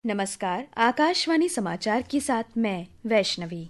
नमस्कार, आकाशवाणी समाचार के साथ मैं वैष्णवी।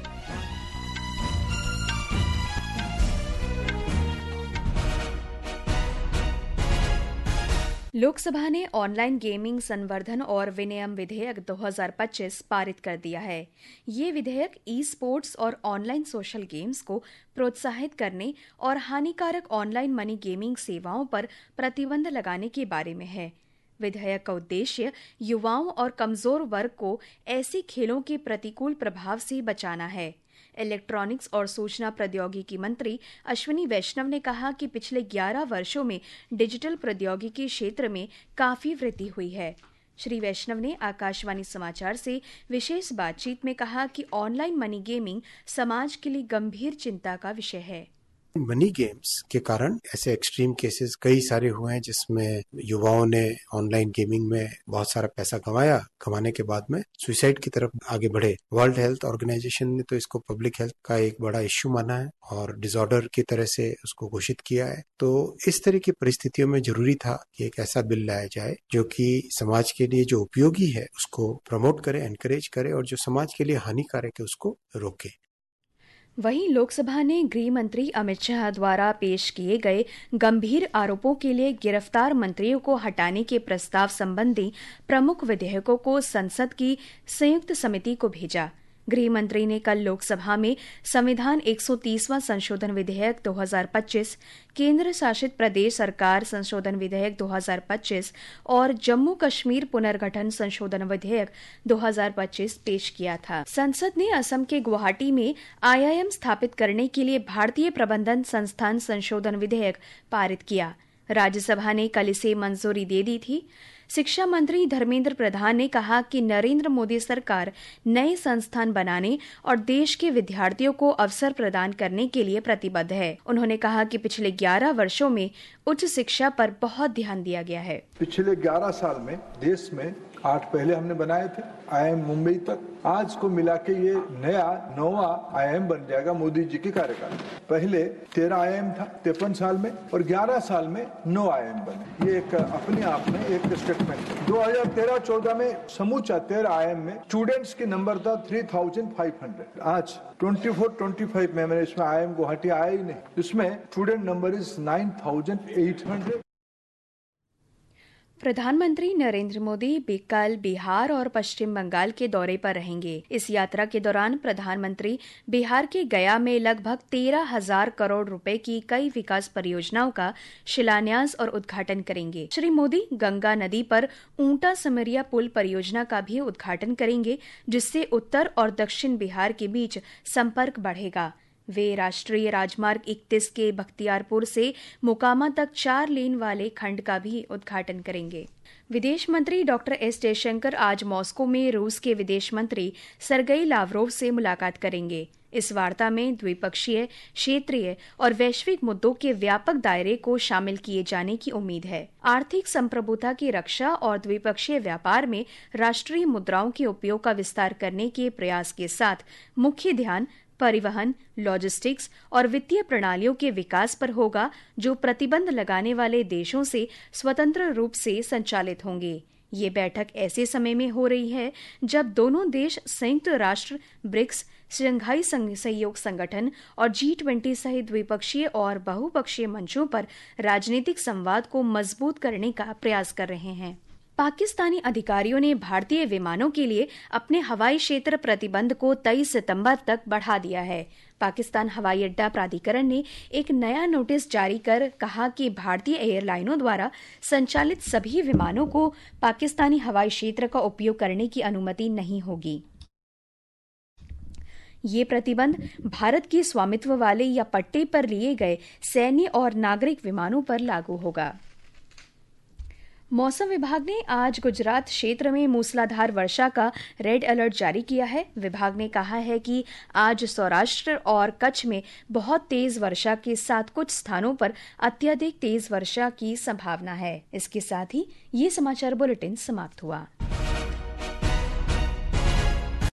लोकसभा ने ऑनलाइन गेमिंग संवर्धन और विनियम विधेयक 2025 पारित कर दिया है। ये विधेयक ई स्पोर्ट्स और ऑनलाइन सोशल गेम्स को प्रोत्साहित करने और हानिकारक ऑनलाइन मनी गेमिंग सेवाओं पर प्रतिबंध लगाने के बारे में है। विधेयक का उद्देश्य युवाओं और कमजोर वर्ग को ऐसे खेलों के प्रतिकूल प्रभाव से बचाना है। इलेक्ट्रॉनिक्स और सूचना प्रौद्योगिकी मंत्री अश्विनी वैष्णव ने कहा कि पिछले 11 वर्षों में डिजिटल प्रौद्योगिकी क्षेत्र में काफी वृद्धि हुई है। श्री वैष्णव ने आकाशवाणी समाचार से विशेष बातचीत में कहा कि ऑनलाइन मनी गेमिंग समाज के लिए गंभीर चिंता का विषय है। मनी गेम्स के कारण ऐसे एक्सट्रीम केसेस कई सारे हुए हैं जिसमें युवाओं ने ऑनलाइन गेमिंग में बहुत सारा पैसा कमाने के बाद में सुसाइड की तरफ आगे बढ़े। वर्ल्ड हेल्थ ऑर्गेनाइजेशन ने तो इसको पब्लिक हेल्थ का एक बड़ा इश्यू माना है और डिसऑर्डर की तरह से उसको घोषित किया है। तो इस तरह की परिस्थितियों में जरूरी था कि एक ऐसा बिल लाया जाए जो कि समाज के लिए जो उपयोगी है उसको प्रमोट करे, एनकरेज करे और जो समाज के लिए हानिकारक है उसको रोके। वहीं लोकसभा ने गृह मंत्री अमित शाह द्वारा पेश किए गए गंभीर आरोपों के लिए गिरफ्तार मंत्रियों को हटाने के प्रस्ताव संबंधी प्रमुख विधेयकों को संसद की संयुक्त समिति को भेजा। गृह मंत्री ने कल लोकसभा में संविधान 130वां संशोधन विधेयक 2025, केंद्र शासित प्रदेश सरकार संशोधन विधेयक 2025 और जम्मू कश्मीर पुनर्गठन संशोधन विधेयक 2025 पेश किया था। संसद ने असम के गुवाहाटी में IIM स्थापित करने के लिए भारतीय प्रबंधन संस्थान संशोधन विधेयक पारित किया। राज्यसभा ने कल इसे मंजूरी दे दी थी। शिक्षा मंत्री धर्मेंद्र प्रधान ने कहा कि नरेंद्र मोदी सरकार नए संस्थान बनाने और देश के विद्यार्थियों को अवसर प्रदान करने के लिए प्रतिबद्ध है। उन्होंने कहा कि पिछले 11 वर्षों में उच्च शिक्षा पर बहुत ध्यान दिया गया है। पिछले 11 साल में देश में 8 पहले हमने बनाए थे, IIM मुंबई तक। आज को मिला के ये नया 9वां IIM बन जाएगा मोदी जी के कार्यकाल में। पहले 13 IIM था 53 साल में और 11 साल में 9 IIM बने। ये एक अपने आप में एक स्टेटमेंट है। 2013-14 में समूचा 13 IIM में स्टूडेंट्स के नंबर था 3500। आज 24-25 में मैंने इसमें IIM गुवाहाटी आया ही नहीं। इसमें स्टूडेंट नंबर इज 9800। प्रधानमंत्री नरेंद्र मोदी कल बिहार और पश्चिम बंगाल के दौरे पर रहेंगे। इस यात्रा के दौरान प्रधानमंत्री बिहार के गया में लगभग 13,000 करोड़ रुपए की कई विकास परियोजनाओं का शिलान्यास और उद्घाटन करेंगे। श्री मोदी गंगा नदी पर ऊंटा समरिया पुल परियोजना का भी उद्घाटन करेंगे, जिससे उत्तर और दक्षिण बिहार के बीच संपर्क बढ़ेगा। वे राष्ट्रीय राजमार्ग 31 के बख्तियारपुर से मोकामा तक 4 लेन वाले खंड का भी उद्घाटन करेंगे। विदेश मंत्री डॉक्टर एस जयशंकर आज मॉस्को में रूस के विदेश मंत्री सरगेई लावरोव से मुलाकात करेंगे। इस वार्ता में द्विपक्षीय, क्षेत्रीय और वैश्विक मुद्दों के व्यापक दायरे को शामिल किए जाने की उम्मीद है। आर्थिक संप्रभुता की रक्षा और द्विपक्षीय व्यापार में राष्ट्रीय मुद्राओं के उपयोग का विस्तार करने के प्रयास के साथ मुख्य ध्यान परिवहन, लॉजिस्टिक्स और वित्तीय प्रणालियों के विकास पर होगा, जो प्रतिबंध लगाने वाले देशों से स्वतंत्र रूप से संचालित होंगे। ये बैठक ऐसे समय में हो रही है जब दोनों देश संयुक्त राष्ट्र, ब्रिक्स, शंघाई सहयोग संगठन और G20 सहित द्विपक्षीय और बहुपक्षीय मंचों पर राजनीतिक संवाद को मजबूत करने का प्रयास कर रहे हैं। पाकिस्तानी अधिकारियों ने भारतीय विमानों के लिए अपने हवाई क्षेत्र प्रतिबंध को 23 सितंबर तक बढ़ा दिया है। पाकिस्तान हवाई अड्डा प्राधिकरण ने एक नया नोटिस जारी कर कहा कि भारतीय एयरलाइनों द्वारा संचालित सभी विमानों को पाकिस्तानी हवाई क्षेत्र का उपयोग करने की अनुमति नहीं होगी। ये प्रतिबंध भारत के स्वामित्व वाले या पट्टे पर लिए गए सैन्य और नागरिक विमानों पर लागू होगा। मौसम विभाग ने आज गुजरात क्षेत्र में मूसलाधार वर्षा का रेड अलर्ट जारी किया है। विभाग ने कहा है कि आज सौराष्ट्र और कच्छ में बहुत तेज वर्षा के साथ कुछ स्थानों पर अत्यधिक तेज वर्षा की संभावना है। इसके साथ ही ये समाचार बुलेटिन समाप्त हुआ।